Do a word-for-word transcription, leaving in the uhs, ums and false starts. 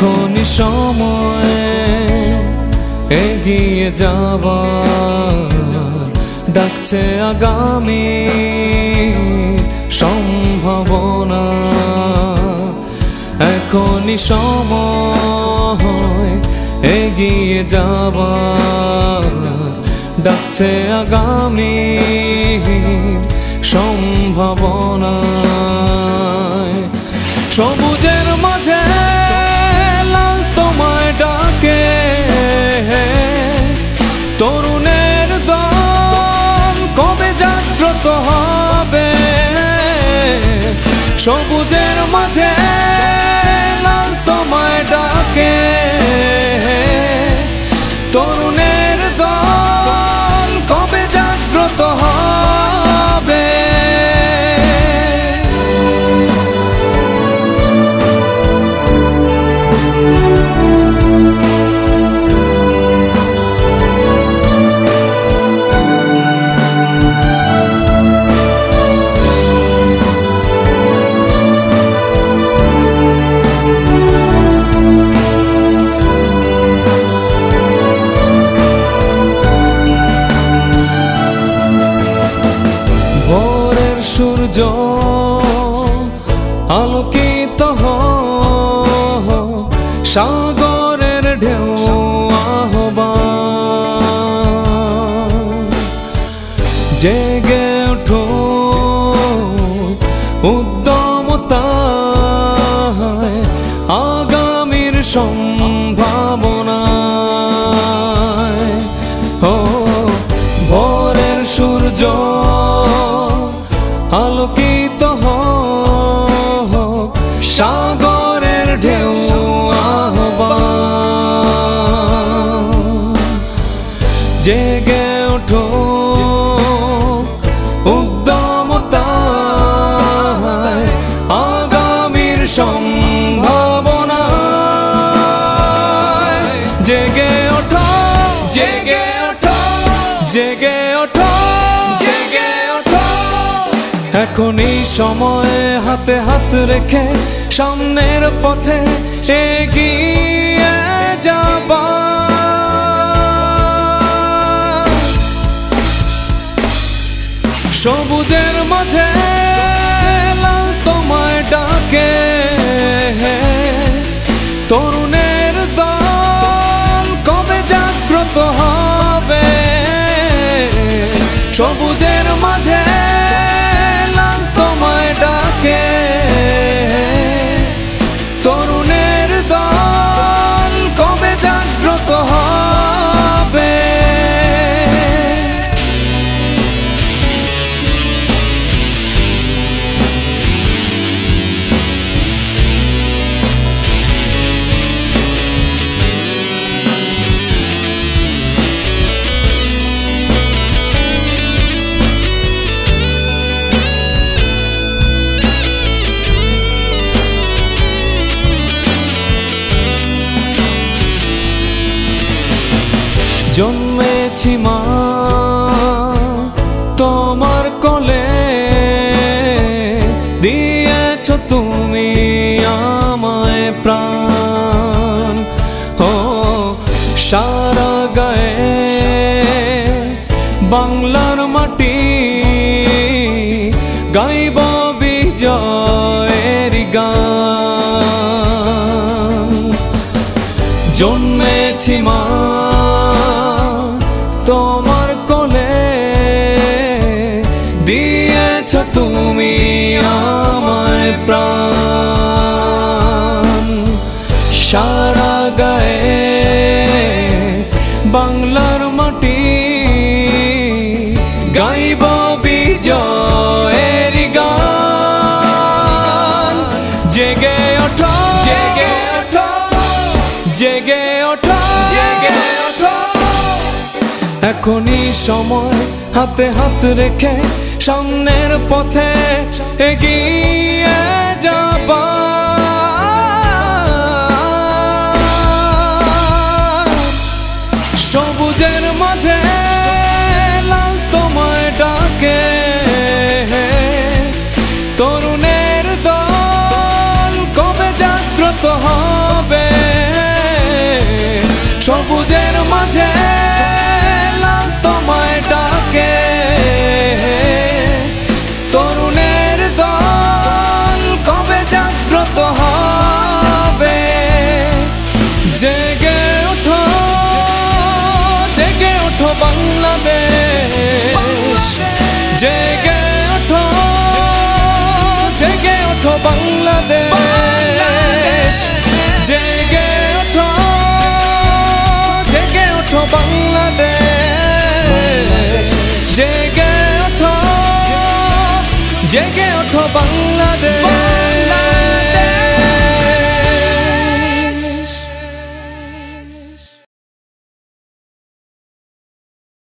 এখনই সময় এগিয়ে যাবার, ডাকছে আগামী সম্ভাবনা। এখনই সময় এগিয়ে যাবার, ডাকছে আগামী সম্ভাবনা। সবুজের মাঝে লাল তোমায় ডাকে, তরুণের দল কবে জাগ্রত হবে। সবুজের মাঝে লাল তোমায় ডাকে, তরুণের দল কবে জাগ্রত হবে। সূর্য আলোকিত হোক, সাগরের ঢেউ আহ্বান। জেগে ওঠো উদ্যমতায় আগামীর সম্ভাবনায়। ও ভোরের সূর্য আলোকিত হোক, সাগরের ঢেউ আহ্বান। জেগে ওঠো উদ্যমতায় আগামীর সম্ভাবনায়। জেগে ওঠো, জেগে ওঠো, জেগে ওঠো, জেগে ওঠো। এখনই সময় হাতে হাত রেখে সামনের পথে এগিয়ে যাবা। সবুজের মাঝে লাল তোমায় ডাকে, তরুণের দল কবে জাগ্রত হবে। সবুজের মাঝে লাল তোমায় ডাকে, তরুণের দল কবে জাগ্রত হবে। জন্মেছি মা তোমার কোলে, দিয়েছ তুমি আমায় প্রাণ। ও সারা গায়ে বাংলার মাটি গাইব বিজয়ের গান। জন্মেছি মা তোমার কোলে, দিয়েছ তুমি আমায় প্রাণ। সারা গায়ে বাংলার মাটি গাইব বিজয়ের গান। জেগে ওঠো, জেগে ওঠো, জেগে ওঠো, জেগে ওঠো। এখনই সময় হাতে হাত রেখে সামনের পথে এগিয়ে যাবা। সবুজের মাঝে লাল তোমায় ডাকে, তরুণের দল কবে জাগ্রত হবে। সবুজের মাঝে লাল তোমায় ডাকে। তরুণের দল কবে জাগ্রত হবে? জেগে ওঠো, জেগে ওঠো বাংলাদেশ, জেগে ওঠো, জেগে ওঠো বাংলাদেশ।